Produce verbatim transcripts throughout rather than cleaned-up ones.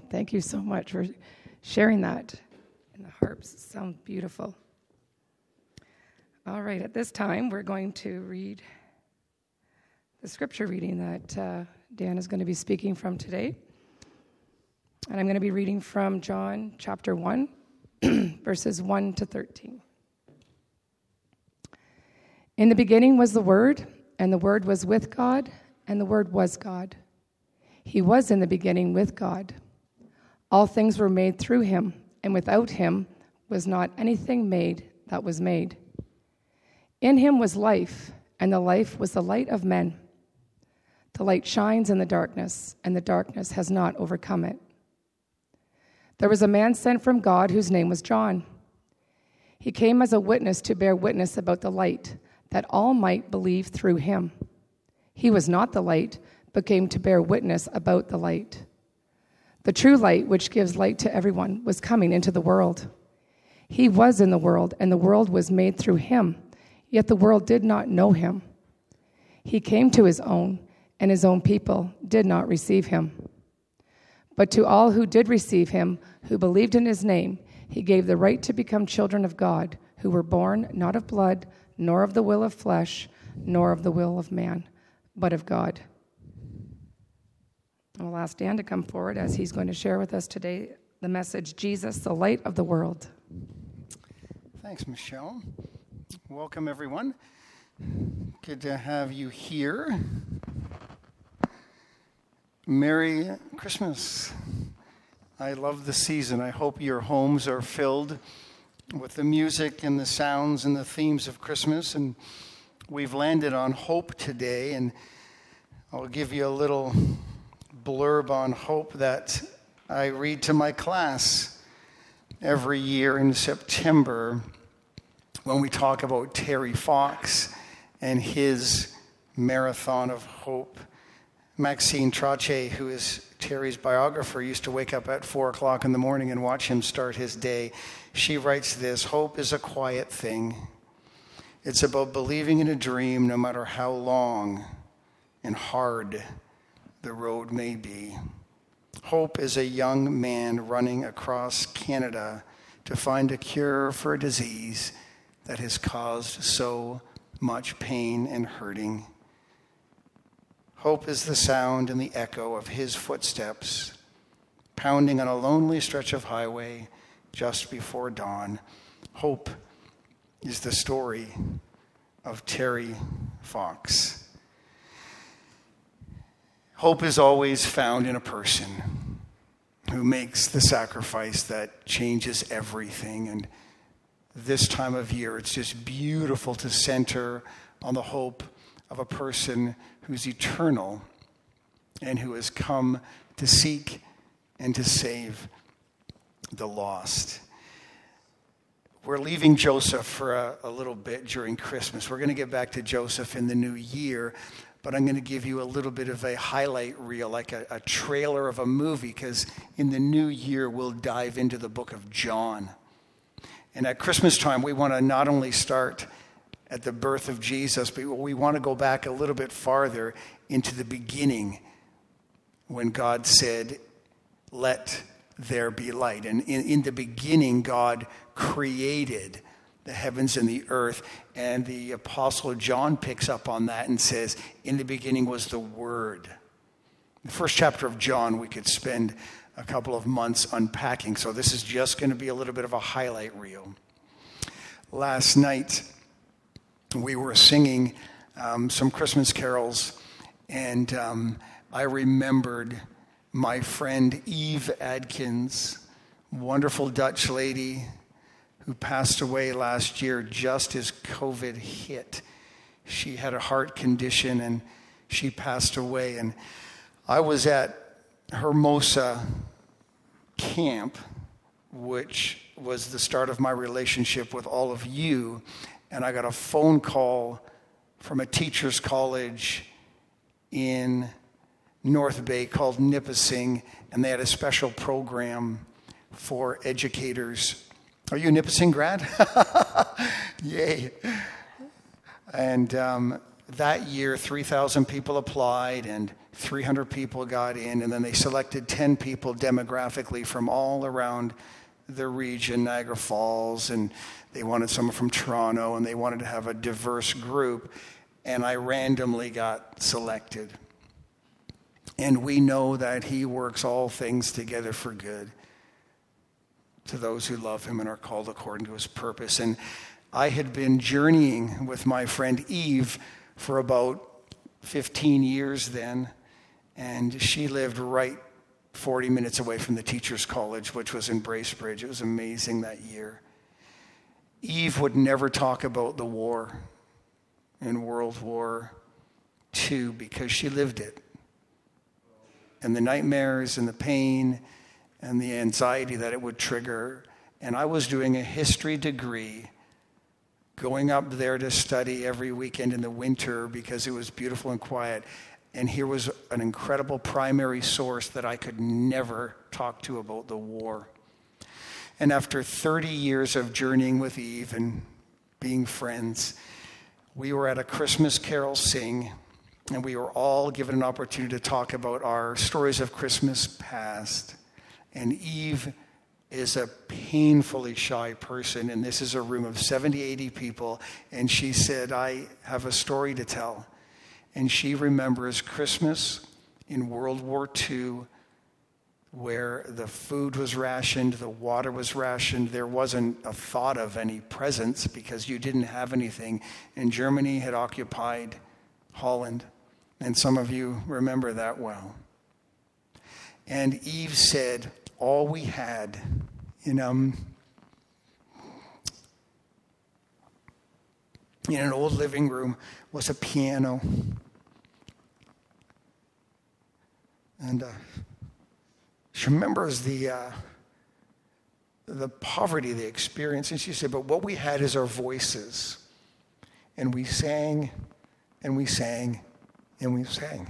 Thank you so much for sharing that. And the harps sound beautiful. All right, at this time, we're going to read the scripture reading that uh, Dan is going to be speaking from today. And I'm going to be reading from John chapter one, verses one to thirteen. In the beginning was the Word, and the Word was with God, and the Word was God. He was in the beginning with God. All things were made through him, and without him was not anything made that was made. In him was life, and the life was the light of men. The light shines in the darkness, and the darkness has not overcome it. There was a man sent from God whose name was John. He came as a witness to bear witness about the light, that all might believe through him. He was not the light, but came to bear witness about the light. The true light, which gives light to everyone, was coming into the world. He was in the world, and the world was made through him, yet the world did not know him. He came to his own, and his own people did not receive him. But to all who did receive him, who believed in his name, he gave the right to become children of God, who were born not of blood, nor of the will of flesh, nor of the will of man, but of God. I'll ask Dan to come forward as he's going to share with us today the message, Jesus, the light of the world. Thanks, Michelle. Welcome, everyone. Good to have you here. Merry Christmas. I love the season. I hope your homes are filled with the music and the sounds and the themes of Christmas. And we've landed on hope today. And I'll give you a little blurb on hope that I read to my class every year in September when we talk about Terry Fox and his marathon of hope. Maxine Trache, who is Terry's biographer, used to wake up at four o'clock in the morning and watch him start his day. She writes this: hope is a quiet thing. It's about believing in a dream no matter how long and hard the road may be. Hope is a young man running across Canada to find a cure for a disease that has caused so much pain and hurting. Hope is the sound and the echo of his footsteps, pounding on a lonely stretch of highway just before dawn. Hope is the story of Terry Fox. Hope is always found in a person who makes the sacrifice that changes everything. And this time of year, it's just beautiful to center on the hope of a person who's eternal and who has come to seek and to save the lost. We're leaving Joseph for a, a little bit during Christmas. We're going to get back to Joseph in the new year, but I'm going to give you a little bit of a highlight reel, like a, a trailer of a movie, because in the new year we'll dive into the book of John. And at Christmas time, we want to not only start at the birth of Jesus, but we want to go back a little bit farther into the beginning when God said, let there be light. And in, in the beginning, God created the heavens and the earth. And the Apostle John picks up on that and says, in the beginning was the Word. The first chapter of John, we could spend a couple of months unpacking. So this is just going to be a little bit of a highlight reel. Last night, we were singing um, some Christmas carols, and um, I remembered my friend Eve Adkins, wonderful Dutch lady who passed away last year just as COVID hit. She had a heart condition, and she passed away. And I was at Hermosa camp, which was the start of my relationship with all of you. And I got a phone call from a teacher's college in North Bay called Nipissing, and they had a special program for educators. Are you a Nipissing grad? Yay. And um, that year, three thousand people applied, and three hundred people got in, and then they selected ten people demographically from all around the region, Niagara Falls, and they wanted someone from Toronto, and they wanted to have a diverse group, and I randomly got selected. And we know that he works all things together for good to those who love him and are called according to his purpose. And I had been journeying with my friend Eve for about fifteen years then, and she lived right forty minutes away from the Teachers College, which was in Bracebridge. It was amazing that year. Eve would never talk about the war in World War Two because she lived it. And the nightmares and the pain and the anxiety that it would trigger. And I was doing a history degree, going up there to study every weekend in the winter because it was beautiful and quiet. And here was an incredible primary source that I could never talk to about the war. And after thirty years of journeying with Eve and being friends, we were at a Christmas carol sing, and we were all given an opportunity to talk about our stories of Christmas past. And Eve is a painfully shy person, and this is a room of seventy, eighty people, and she said, I have a story to tell. And she remembers Christmas in World War Two, where the food was rationed, the water was rationed. There wasn't a thought of any presents because you didn't have anything. And Germany had occupied Holland, and some of you remember that well. And Eve said, all we had in, um, in an old living room was a piano. And uh, she remembers the uh, the poverty they experienced. And she said, but what we had is our voices. And we sang, and we sang, and we sang.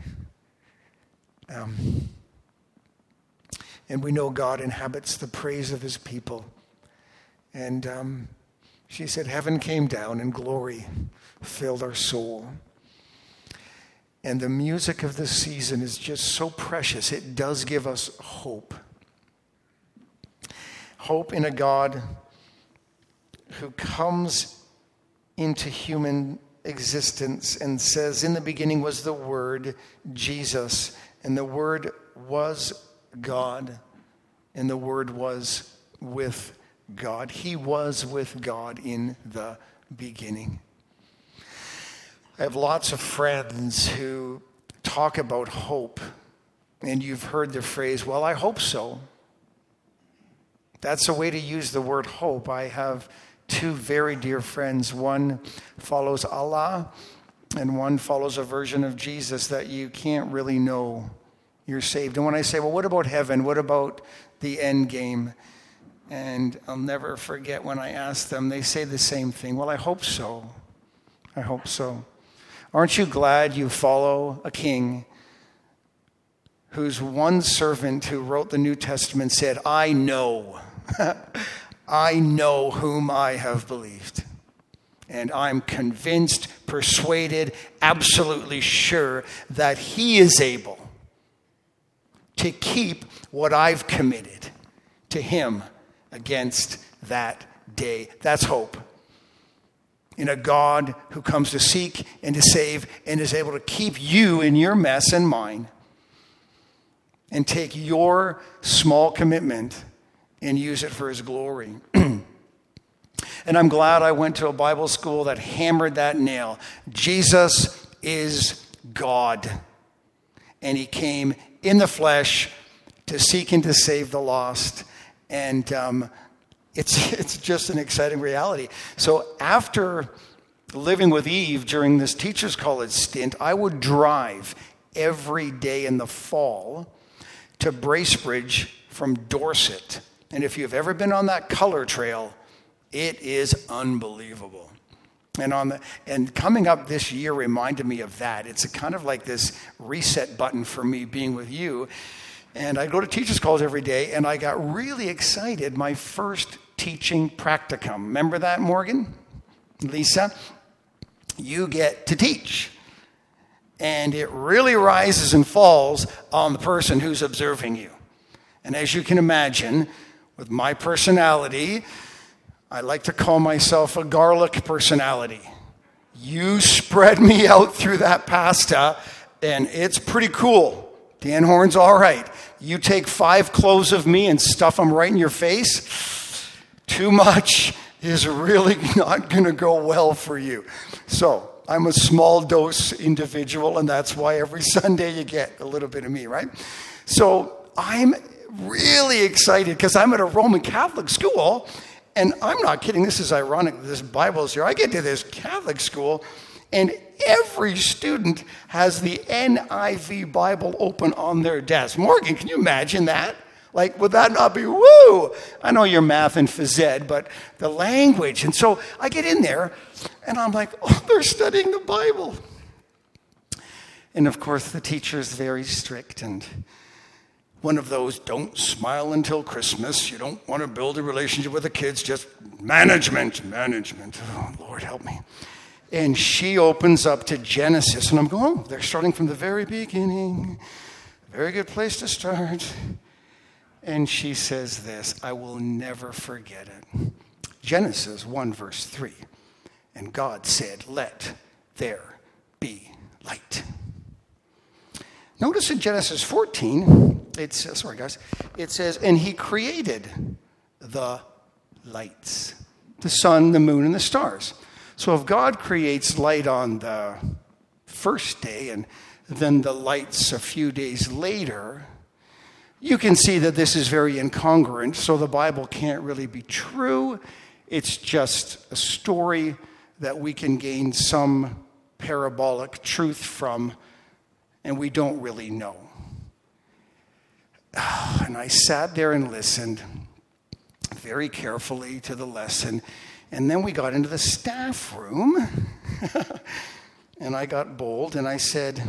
Um, and we know God inhabits the praise of his people. And um, she said, heaven came down and glory filled our soul. And the music of this season is just so precious. It does give us hope. Hope in a God who comes into human existence and says, in the beginning was the Word, Jesus, and the Word was God, and the Word was with God. He was with God in the beginning. I have lots of friends who talk about hope, and you've heard the phrase, well, I hope so. That's a way to use the word hope. I have two very dear friends. One follows Allah, and one follows a version of Jesus that you can't really know you're saved. And when I say, well, what about heaven? What about the end game? And I'll never forget when I ask them, they say the same thing. Well, I hope so. I hope so. Aren't you glad you follow a king whose one servant who wrote the New Testament said, I know, I know whom I have believed. And I'm convinced, persuaded, absolutely sure that he is able to keep what I've committed to him against that day. That's hope. In a God who comes to seek and to save and is able to keep you in your mess and mine and take your small commitment and use it for his glory. And I'm glad I went to a Bible school that hammered that nail. Jesus is God. And he came in the flesh to seek and to save the lost. And um, it's it's just an exciting reality. So after living with Eve during this Teachers College stint, I would drive every day in the fall to Bracebridge from Dorset. And if you've ever been on that color trail, it is unbelievable. And on the and coming up this year reminded me of that. It's a kind of like this reset button for me being with you. And I go to Teachers College every day, and I got really excited. My first teaching practicum. Remember that, Morgan? Lisa? You get to teach. And it really rises and falls on the person who's observing you. And as you can imagine, with my personality, I like to call myself a garlic personality. You spread me out through that pasta, and it's pretty cool. Dan Horn's all right. You take five cloves of me and stuff them right in your face, too much is really not going to go well for you. So I'm a small dose individual, and that's why every Sunday you get a little bit of me, right? So I'm really excited because I'm at a Roman Catholic school, and I'm not kidding. This is ironic. This Bible is here. I get to this Catholic school, and every student has the N I V Bible open on their desk. Morgan, can you imagine that? Like, would that not be, woo? I know you're math and phys ed, but the language. And so I get in there, and I'm like, oh, they're studying the Bible. And, of course, the teacher is very strict, and one of those, don't smile until Christmas. You don't want to build a relationship with the kids, just management, management. Oh, Lord, help me. And she opens up to Genesis, and I'm going, oh, they're starting from the very beginning. Very good place to start. And she says this, I will never forget it. Genesis one, verse three. And God said, let there be light. Notice in Genesis fourteen, it's, sorry guys, it says, and he created the lights, the sun, the moon, and the stars. So if God creates light on the first day and then the lights a few days later, you can see that this is very incongruent, so the Bible can't really be true. It's just a story that we can gain some parabolic truth from, and we don't really know. And I sat there and listened very carefully to the lesson, and then we got into the staff room, and I got bold, and I said,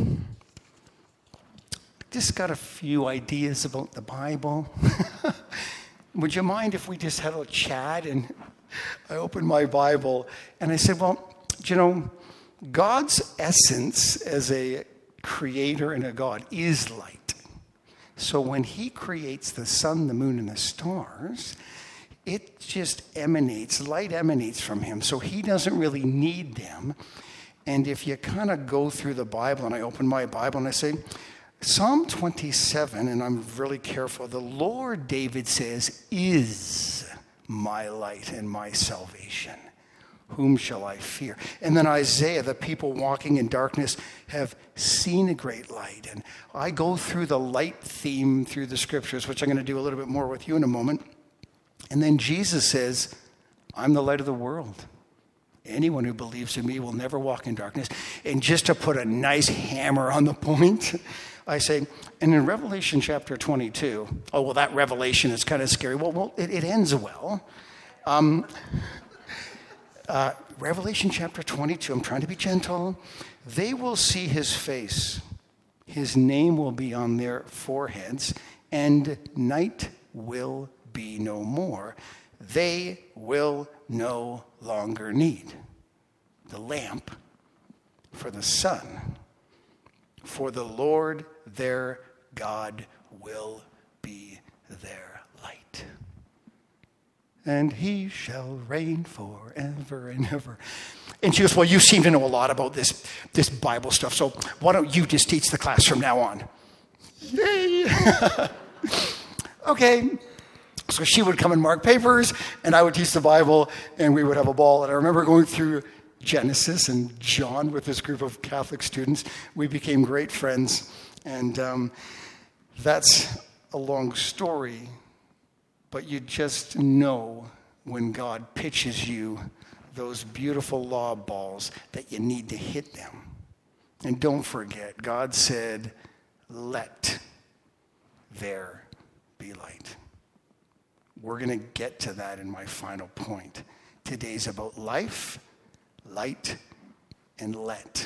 just got a few ideas about the Bible. Would you mind if we just had a chat? And I opened my Bible and I said, well, you know, God's essence as a creator and a God is light. So when he creates the sun, the moon, and the stars, it just emanates, light emanates from him. So he doesn't really need them. And if you kind of go through the Bible, and I open my Bible and I say, Psalm twenty-seven, and I'm really careful, the Lord, David says, is my light and my salvation. Whom shall I fear? And then Isaiah, the people walking in darkness have seen a great light. And I go through the light theme through the scriptures, which I'm going to do a little bit more with you in a moment. And then Jesus says, I'm the light of the world. Anyone who believes in me will never walk in darkness. And just to put a nice hammer on the point, I say, and in Revelation chapter twenty-two, oh, well, that revelation is kind of scary. Well, well it, it ends well. Um, uh, Revelation chapter twenty-two, I'm trying to be gentle. They will see his face. His name will be on their foreheads, and night will be no more. They will no longer need the lamp for the sun, for the Lord their God will be their light. And he shall reign forever and ever. And she goes, well, you seem to know a lot about this, this Bible stuff, so why don't you just teach the class from now on? Yay! Okay. So she would come and mark papers, and I would teach the Bible, and we would have a ball. And I remember going through Genesis and John with this group of Catholic students. We became great friends, and um, that's a long story, but you just know when God pitches you those beautiful law balls that you need to hit them. And don't forget, God said, let there be light. We're going to get to that in my final point. Today's about life, light, and let.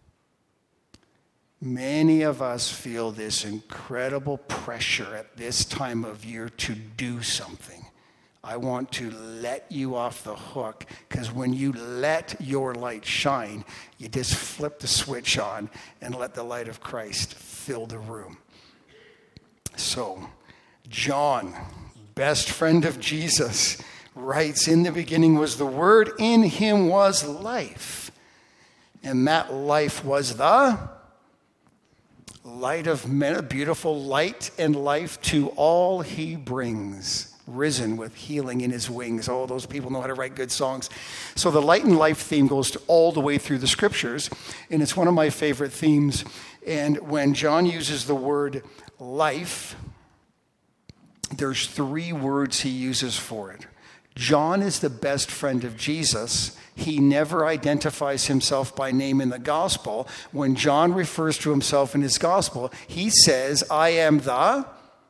Many of us feel this incredible pressure at this time of year to do something. I want to let you off the hook, because when you let your light shine, you just flip the switch on and let the light of Christ fill the room. So, John, best friend of Jesus, writes, in the beginning was the Word, in him was life. And that life was the light of men, a beautiful light and life to all he brings. Risen with healing in his wings. Oh, those people know how to write good songs. So the light and life theme goes to all the way through the scriptures, and it's one of my favorite themes. And when John uses the word life, there's three words he uses for it. John is the best friend of Jesus. He never identifies himself by name in the gospel. When John refers to himself in his gospel, he says, I am the...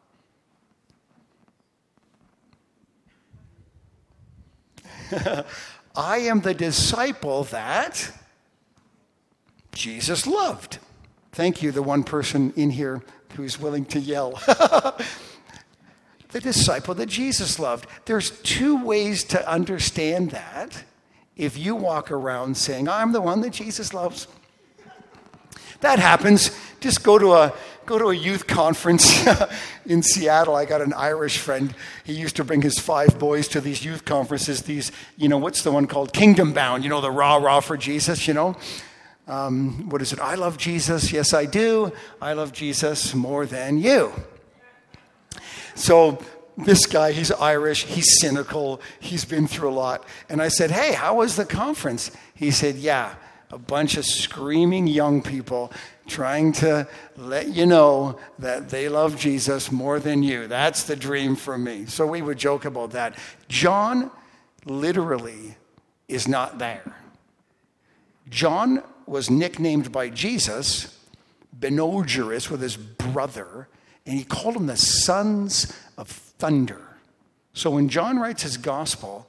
I am the disciple that Jesus loved. Thank you, the one person in here who's willing to yell. The disciple that Jesus loved. There's two ways to understand that. If you walk around saying, I'm the one that Jesus loves. That happens. Just go to a go to a youth conference in Seattle. I got an Irish friend. He used to bring his five boys to these youth conferences. These, you know, what's the one called? Kingdom Bound. You know, the rah rah for Jesus. You know, um, what is it? I love Jesus. Yes, I do. I love Jesus more than you. So this guy, he's Irish. He's cynical. He's been through a lot. And I said, hey, how was the conference? He said, yeah. A bunch of screaming young people trying to let you know that they love Jesus more than you. That's the dream for me. So we would joke about that. John literally is not there. John was nicknamed by Jesus Boanerges, with his brother, and he called them the sons of thunder. So when John writes his gospel,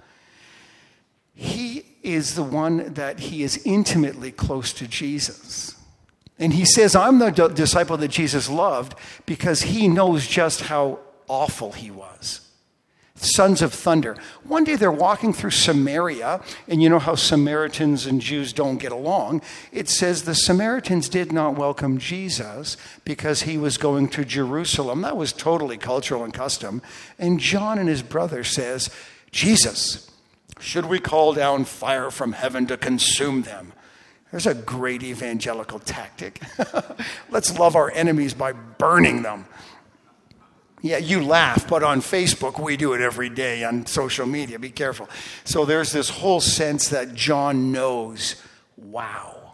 he is the one that he is intimately close to Jesus. And he says, I'm the d- disciple that Jesus loved, because he knows just how awful he was. Sons of thunder. One day they're walking through Samaria, and you know how Samaritans and Jews don't get along. It says the Samaritans did not welcome Jesus because he was going to Jerusalem. That was totally cultural and custom. And John and his brother says, Jesus, should we call down fire from heaven to consume them? There's a great evangelical tactic. Let's love our enemies by burning them. Yeah, you laugh, but on Facebook, we do it every day on social media. Be careful. So there's this whole sense that John knows, wow,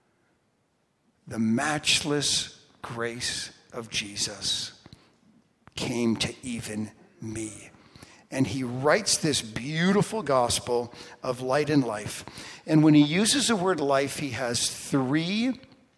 the matchless grace of Jesus came to even me. And he writes this beautiful gospel of light and life. And when he uses the word life, he has three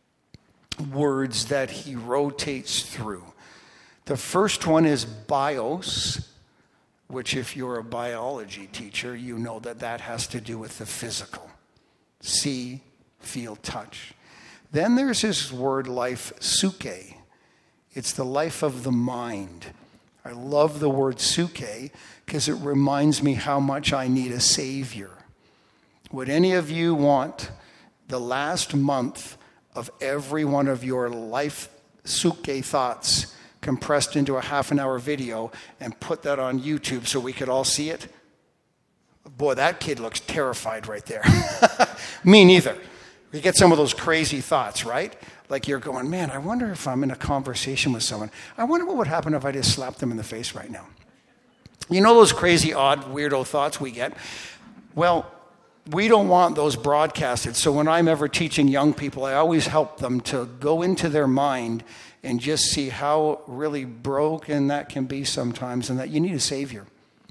words that he rotates through. The first one is bios, which if you're a biology teacher, you know that that has to do with the physical. See, feel, touch. Then there's his word life, suke. It's the life of the mind. I love the word suke because it reminds me how much I need a savior. Would any of you want the last month of every one of your life suke thoughts compressed into a half an hour video and put that on YouTube so we could all see it? Boy, that kid looks terrified right there. Me neither. You get some of those crazy thoughts, right? Like you're going, man, I wonder if I'm in a conversation with someone. I wonder what would happen if I just slapped them in the face right now. You know those crazy, odd, weirdo thoughts we get? Well, we don't want those broadcasted. So when I'm ever teaching young people, I always help them to go into their mind and just see how really broken that can be sometimes, and that you need a savior.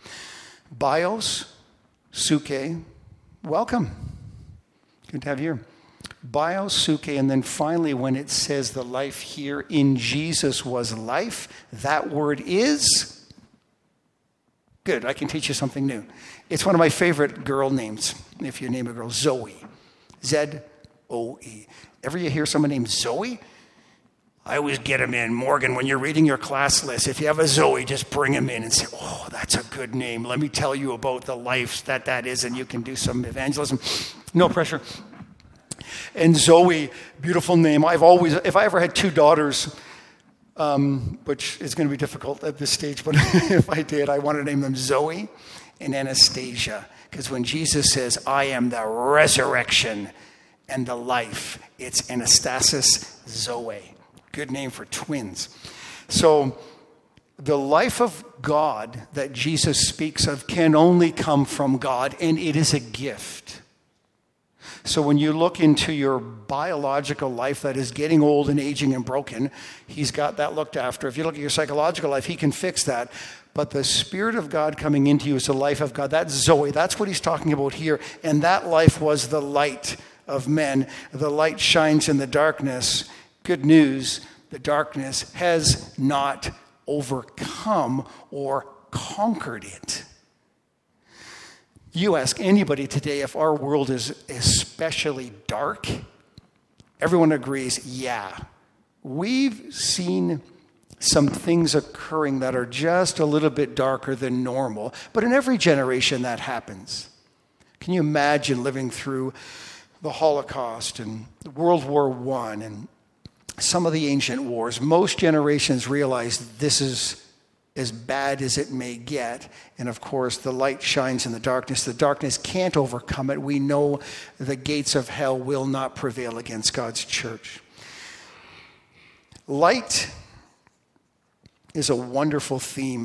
Bios, suke, welcome. Good to have you here. Bios, suke, and then finally when it says the life here in Jesus was life, that word is, good, I can teach you something new. It's one of my favorite girl names, if you name a girl, Zoe. Z O E. Ever you hear someone named Zoe? I always get them in. Morgan, when you're reading your class list, if you have a Zoe, just bring them in and say, oh, that's a good name. Let me tell you about the life that that is, and you can do some evangelism. No pressure. And Zoe, beautiful name. I've always, if I ever had two daughters, um, which is going to be difficult at this stage, but if I did, I want to name them Zoe and Anastasia. Because when Jesus says, I am the resurrection and the life, it's Anastasis Zoe. Good name for twins. So the life of God that Jesus speaks of can only come from God, and it is a gift. So when you look into your biological life that is getting old and aging and broken, he's got that looked after. If you look at your psychological life, he can fix that. But the Spirit of God coming into you is the life of God. That's Zoe. That's what he's talking about here. And that life was the light of men. The light shines in the darkness. Good news, the darkness has not overcome or conquered it. You ask anybody today if our world is especially dark, everyone agrees, yeah. We've seen some things occurring that are just a little bit darker than normal, but in every generation that happens. Can you imagine living through the Holocaust and World War One and some of the ancient wars? Most generations realize this is as bad as it may get. And of course, the light shines in the darkness. The darkness can't overcome it. We know the gates of hell will not prevail against God's church. Light is a wonderful theme.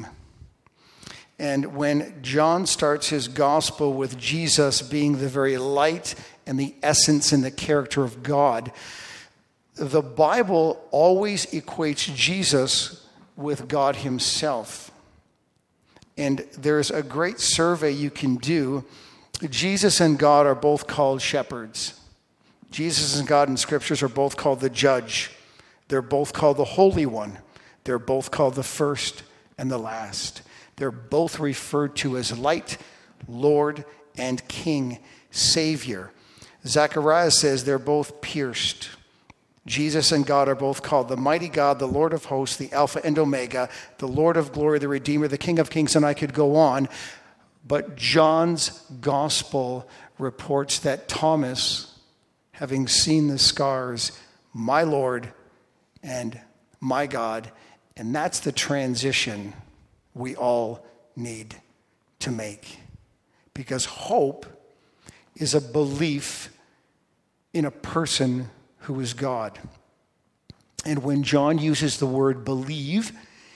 And when John starts his gospel with Jesus being the very light and the essence and the character of God, the Bible always equates Jesus with God himself. And there's a great survey you can do. Jesus and God are both called shepherds. Jesus and God in scriptures are both called the judge. They're both called the Holy One. They're both called the first and the last. They're both referred to as light, Lord, and King, Savior. Zechariah says they're both pierced. Jesus and God are both called the mighty God, the Lord of hosts, the Alpha and Omega, the Lord of glory, the Redeemer, the King of kings, and I could go on. But John's gospel reports that Thomas, having seen the scars, my Lord and my God, and that's the transition we all need to make. Because hope is a belief in a person who is God. And when John uses the word believe,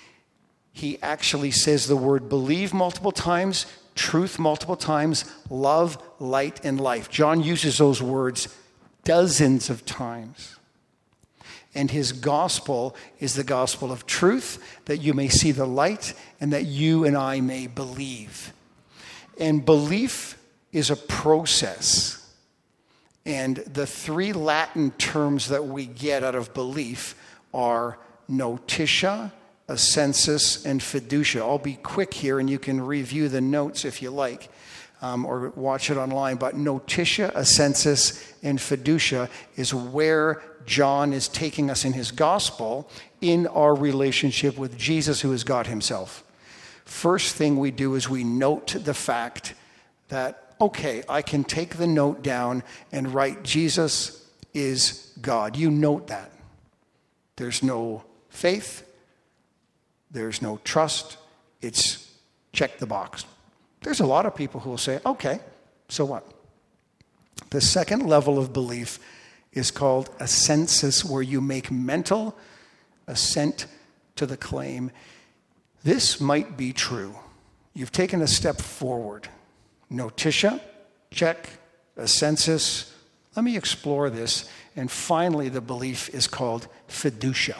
he actually says the word believe multiple times, truth multiple times, love, light, and life. John uses those words dozens of times. And his gospel is the gospel of truth, that you may see the light and that you and I may believe. And belief is a process. And the three Latin terms that we get out of belief are notitia, assensus, and fiducia. I'll be quick here, and you can review the notes if you like, um, or watch it online. But notitia, assensus, and fiducia is where John is taking us in his gospel in our relationship with Jesus, who is God himself. First thing we do is we note the fact that, okay, I can take the note down and write Jesus is God. You note that. There's no faith. There's no trust. It's check the box. There's a lot of people who will say, okay, so what? The second level of belief is called assensus, where you make mental assent to the claim. This might be true. You've taken a step forward. Notitia, check. Assensus, let me explore this. And finally, the belief is called fiducia.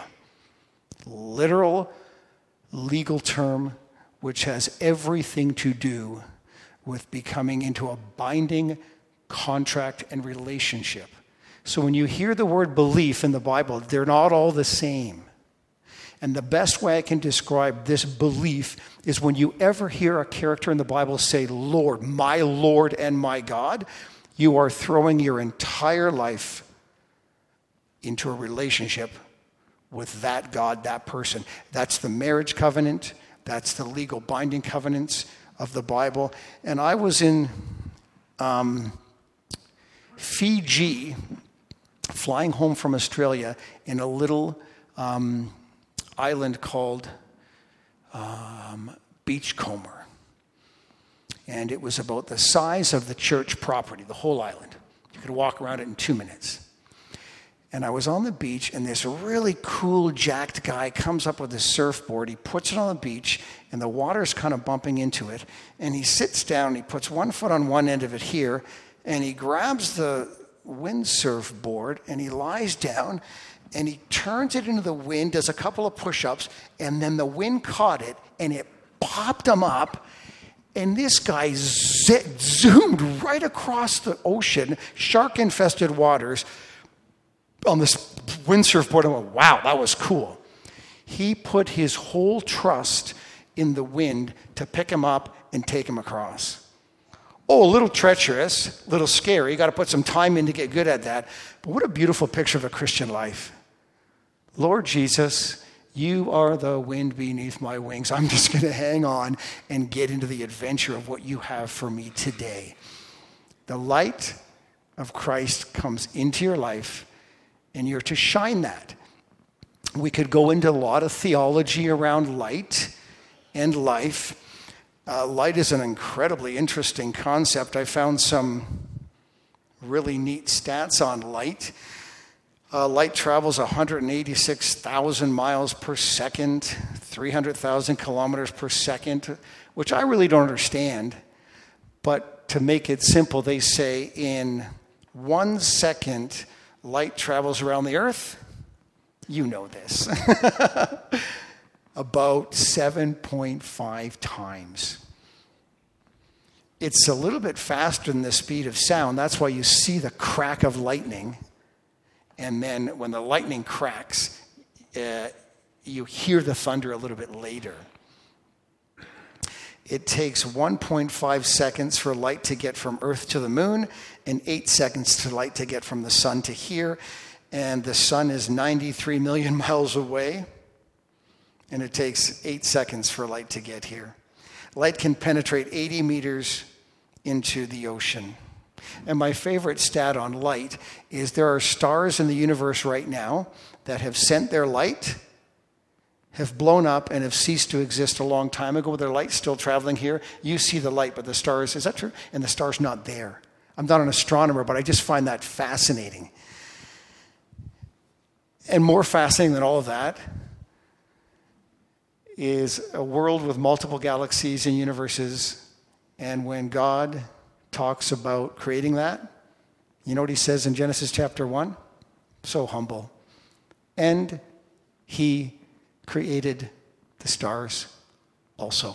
Literal, legal term, which has everything to do with becoming into a binding contract and relationship. So when you hear the word belief in the Bible, they're not all the same. And the best way I can describe this belief is when you ever hear a character in the Bible say, Lord, my Lord and my God, you are throwing your entire life into a relationship with that God, that person. That's the marriage covenant. That's the legal binding covenants of the Bible. And I was in um, Fiji, flying home from Australia, in a little um, island called um, Beachcomber. And it was about the size of the church property, the whole island. You could walk around it in two minutes. And I was on the beach, and this really cool, jacked guy comes up with his surfboard. He puts it on the beach, and the water's kind of bumping into it. And he sits down, and he puts one foot on one end of it here, and he grabs the windsurf board, and he lies down, and he turns it into the wind, does a couple of push-ups, and then the wind caught it, and it popped him up. And this guy z- zoomed right across the ocean, shark-infested waters, on this windsurf board. I went, wow, that was cool. He put his whole trust in the wind to pick him up and take him across. Oh, a little treacherous, a little scary. You got to put some time in to get good at that. But what a beautiful picture of a Christian life. Lord Jesus, you are the wind beneath my wings. I'm just going to hang on and get into the adventure of what you have for me today. The light of Christ comes into your life, and you're to shine that. We could go into a lot of theology around light and life. Uh, light is an incredibly interesting concept. I found some really neat stats on light. Uh, light travels one hundred eighty-six thousand miles per second, three hundred thousand kilometers per second, which I really don't understand. But to make it simple, they say in one second, light travels around the earth. You know this. About seven point five times. It's a little bit faster than the speed of sound. That's why you see the crack of lightning. And then when the lightning cracks, uh, you hear the thunder a little bit later. It takes one point five seconds for light to get from Earth to the moon, and eight seconds to light to get from the sun to here. And the sun is ninety-three million miles away, and it takes eight seconds for light to get here. Light can penetrate eighty meters into the ocean. And my favorite stat on light is there are stars in the universe right now that have sent their light, have blown up, and have ceased to exist a long time ago. Their light's still traveling here. You see the light, but the stars, is that true? And the star's not there. I'm not an astronomer, but I just find that fascinating. And more fascinating than all of that is a world with multiple galaxies and universes. And when God talks about creating that, you know what he says in Genesis chapter one? So humble. And he created the stars also.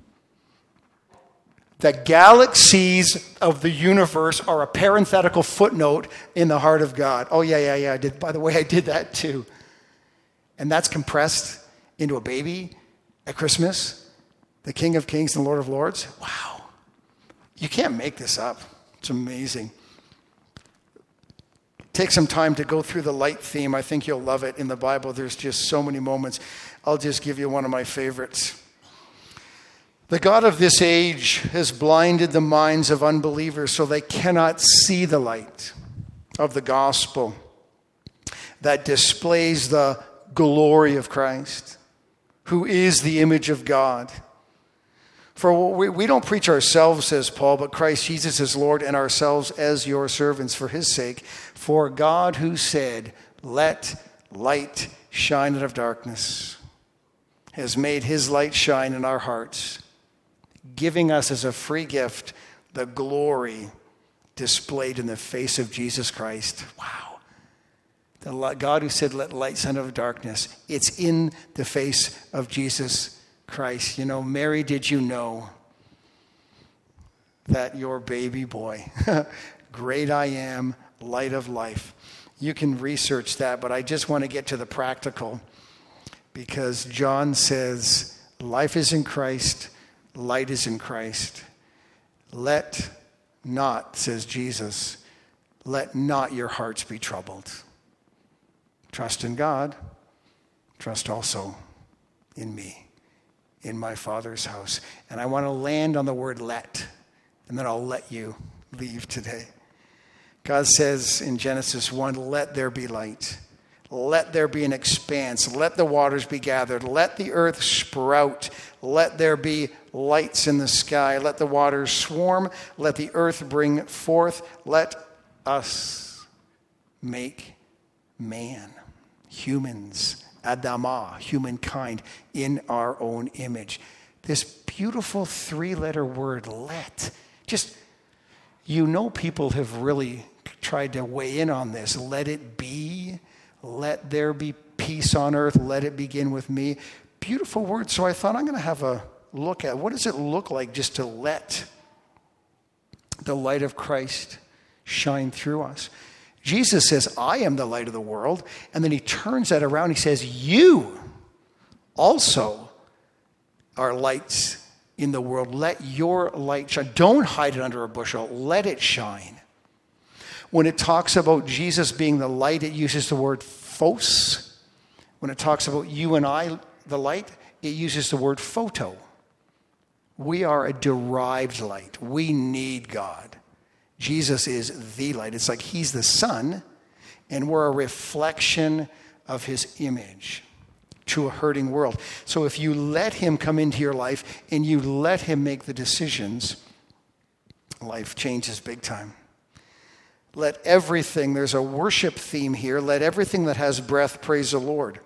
The galaxies of the universe are a parenthetical footnote in the heart of God. Oh, yeah, yeah, yeah. I did. By the way, I did that too. And that's compressed into a baby at Christmas, the King of Kings and Lord of Lords. Wow. You can't make this up. It's amazing. Take some time to go through the light theme. I think you'll love it in the Bible. There's just so many moments. I'll just give you one of my favorites. The God of this age has blinded the minds of unbelievers so they cannot see the light of the gospel that displays the glory of Christ, who is the image of God. For we, we don't preach ourselves, says Paul, but Christ Jesus is Lord, and ourselves as your servants for his sake. For God who said, let light shine out of darkness, has made his light shine in our hearts, giving us as a free gift the glory displayed in the face of Jesus Christ. Wow. The God who said, let light shine out of darkness. It's in the face of Jesus Christ. You know, Mary, did you know that your baby boy, great I am, light of life. You can research that, but I just want to get to the practical because John says, life is in Christ, light is in Christ. Let not, says Jesus, let not your hearts be troubled. Trust in God. trust also in me, in my Father's house. And I want to land on the word let, and then I'll let you leave today. God says in Genesis one, let there be light. Let there be an expanse. Let the waters be gathered. Let the earth sprout. Let there be lights in the sky. Let the waters swarm. Let the earth bring forth. Let us make man, humans, Adamah, humankind, in our own image. This beautiful three-letter word, let. Just, you know, people have really tried to weigh in on this. Let it be. Let there be peace on earth. Let it begin with me. Beautiful word. So I thought I'm going to have a look at what does it look like just to let the light of Christ shine through us. Jesus says, I am the light of the world. And then he turns that around. He says, you also are lights in the world. Let your light shine. Don't hide it under a bushel. Let it shine. When it talks about Jesus being the light, it uses the word phos. When it talks about you and I, the light, it uses the word photo. We are a derived light. We need God. Jesus is the light. It's like he's the sun, and we're a reflection of his image to a hurting world. So if you let him come into your life and you let him make the decisions, life changes big time. Let everything, there's a worship theme here, let everything that has breath praise the Lord.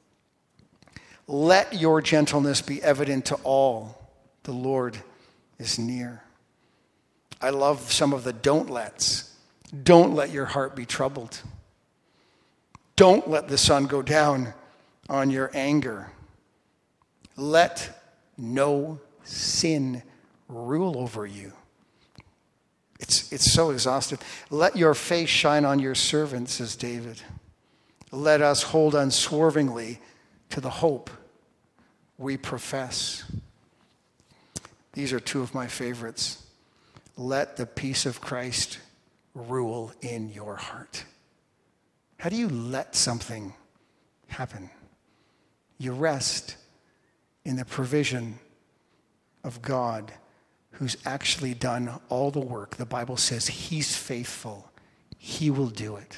Let your gentleness be evident to all. The Lord is near. I love some of the don't lets. Don't let your heart be troubled. Don't let the sun go down on your anger. Let no sin rule over you. It's, it's so exhaustive. Let your face shine on your servant, says David. Let us hold unswervingly to the hope we profess. These are two of my favorites. Let the peace of Christ rule in your heart. How do you let something happen? You rest in the provision of God, who's actually done all the work. The Bible says he's faithful. He will do it.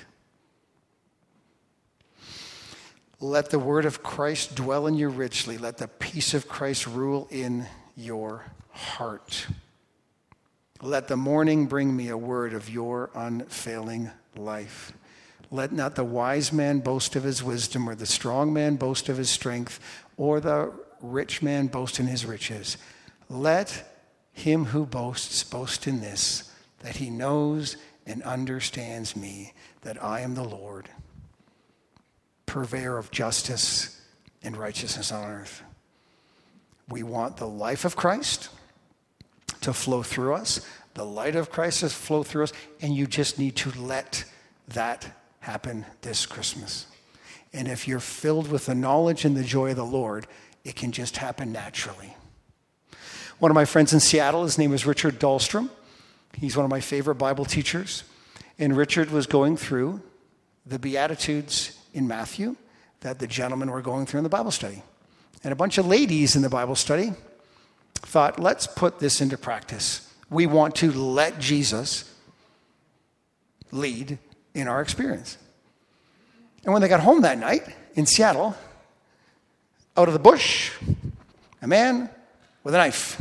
Let the word of Christ dwell in you richly. Let the peace of Christ rule in your heart. Let the morning bring me a word of your unfailing life. Let not the wise man boast of his wisdom, or the strong man boast of his strength, or the rich man boast in his riches. Let him who boasts boast in this, that he knows and understands me, that I am the Lord, purveyor of justice and righteousness on earth. We want the life of Christ to flow through us, the light of Christ to flow through us, and you just need to let that happen this Christmas. And if you're filled with the knowledge and the joy of the Lord, it can just happen naturally. One of my friends in Seattle, his name is Richard Dahlstrom. He's one of my favorite Bible teachers. And Richard was going through the Beatitudes in Matthew that the gentlemen were going through in the Bible study. And a bunch of ladies in the Bible study thought, let's put this into practice. We want to let Jesus lead in our experience. And when they got home that night in Seattle, out of the bush, a man with a knife.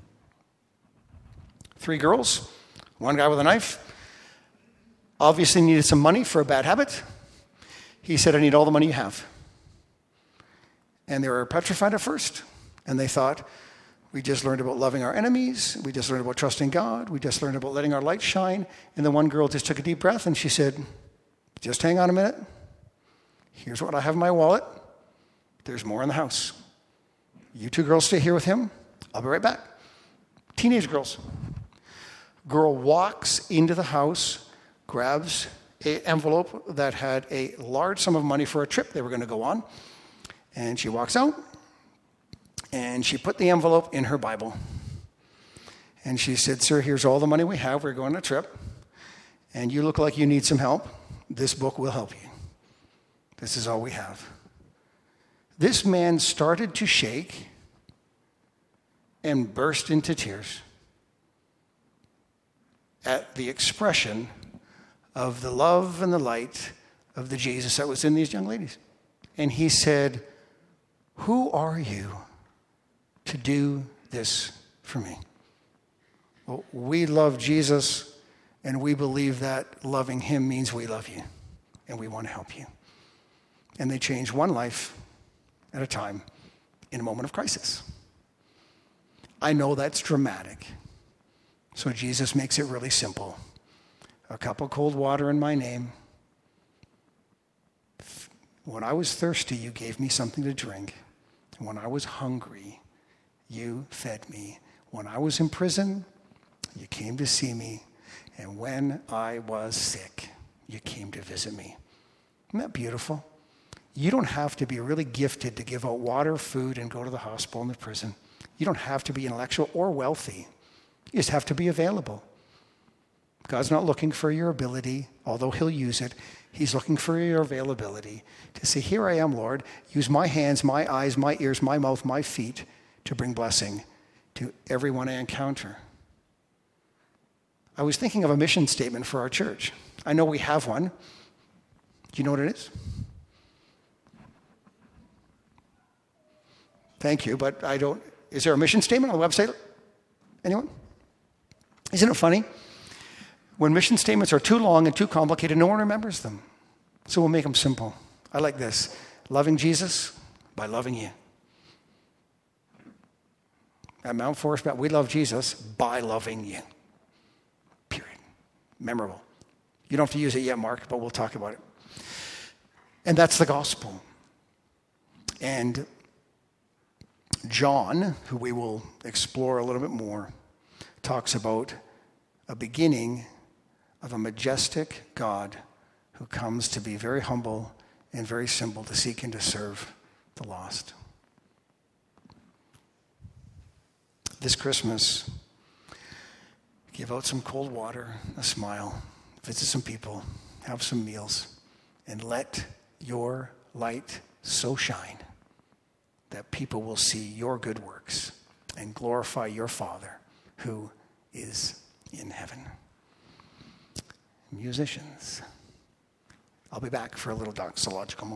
Three girls, one guy with a knife. Obviously needed some money for a bad habit. He said, I need all the money you have. And they were petrified at first. And they thought, we just learned about loving our enemies. We just learned about trusting God. We just learned about letting our light shine. And the one girl just took a deep breath and she said, just hang on a minute. Here's what I have in my wallet. There's more in the house. You two girls stay here with him. I'll be right back. Teenage girls. Girl walks into the house, grabs an envelope that had a large sum of money for a trip they were going to go on. And she walks out, and she put the envelope in her Bible. And she said, sir, here's all the money we have. We're going on a trip. And you look like you need some help. This book will help you. This is all we have. This man started to shake and burst into tears at the expression of the love and the light of the Jesus that was in these young ladies. And he said, "Who are you to do this for me?" Well, we love Jesus, and we believe that loving him means we love you, and we want to help you. And they changed one life at a time in a moment of crisis. I know that's dramatic, so Jesus makes it really simple. A cup of cold water in my name. When I was thirsty, you gave me something to drink. When I was hungry, you fed me. When I was in prison, you came to see me. And when I was sick, you came to visit me. Isn't that beautiful? You don't have to be really gifted to give out water, food, and go to the hospital and the prison. You don't have to be intellectual or wealthy. You just have to be available. God's not looking for your ability, although he'll use it. He's looking for your availability to say, "Here I am, Lord. Use my hands, my eyes, my ears, my mouth, my feet to bring blessing to everyone I encounter." I was thinking of a mission statement for our church. I know we have one. Do you know what it is? Thank you, but I don't. Is there a mission statement on the website? Anyone? Isn't it funny? When mission statements are too long and too complicated, no one remembers them. So we'll make them simple. I like this. Loving Jesus by loving you. At Mount Forest, we love Jesus by loving you. Period. Memorable. You don't have to use it yet, Mark, but we'll talk about it. And that's the gospel. And John, who we will explore a little bit more, talks about a beginning of a majestic God who comes to be very humble and very simple, to seek and to serve the lost. This Christmas, give out some cold water, a smile, visit some people, have some meals, and let your light so shine that people will see your good works and glorify your Father who is in heaven. Musicians, I'll be back for a little doxological moment.